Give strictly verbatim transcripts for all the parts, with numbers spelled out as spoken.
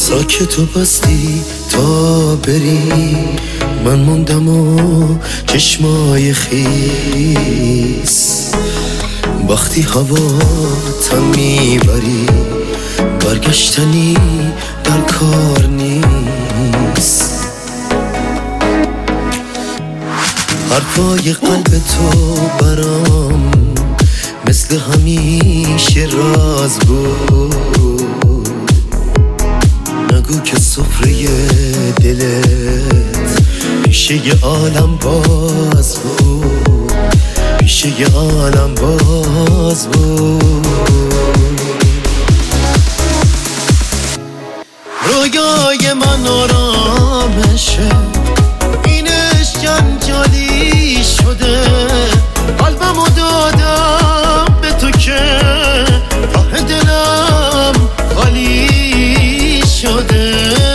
ساکت و بستی تا بری، من موندم و چشمای خیس. وقتی هوا تا میبری برگشتنی در کار نیست. حرفای قلب تو برام مثل همیشه راز بود. نگو که سفره دلت پیشه عالم باز بود، پیشه عالم باز بود. رویای من آرامشه، اینش جنجالی شده. قلبمو دادم به تو که ته دلم خالی شده.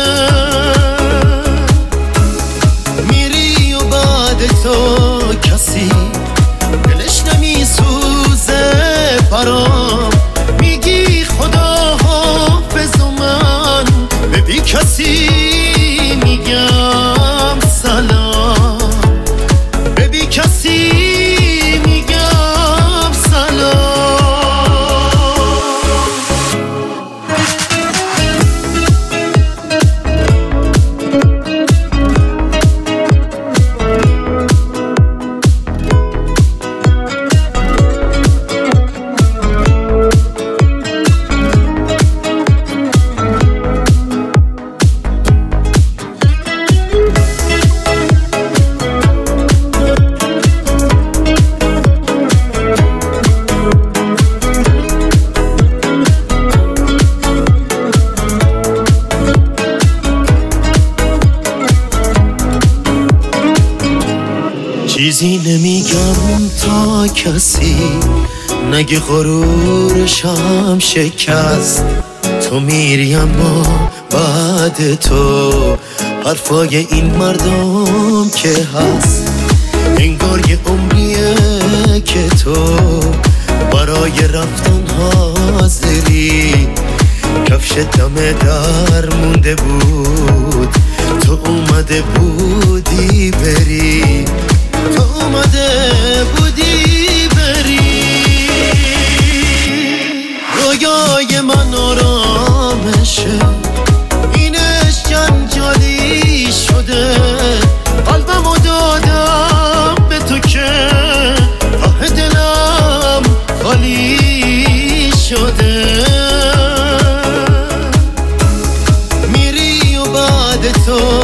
میری و بعد تو کسی دلش نمیسوزه برام. میگی خدا حافظ و من به بی کسی میگم سلام، به بی کسی میگم سلام. چیزی نمیگم تا کسی نگه غرورشم شکست. تو میری اما بعد تو حرفای این مردم که هست. انگار یه عمریه که تو برای رفتن حاضری. کفش دم در مونده بود، تو اومده بودی بری، تو اومده بودی بری. رویای من آرامشه، اینش جنجالی شده. قلبمو دادم به تو که ته دلم خالی شده. میری و بعد تو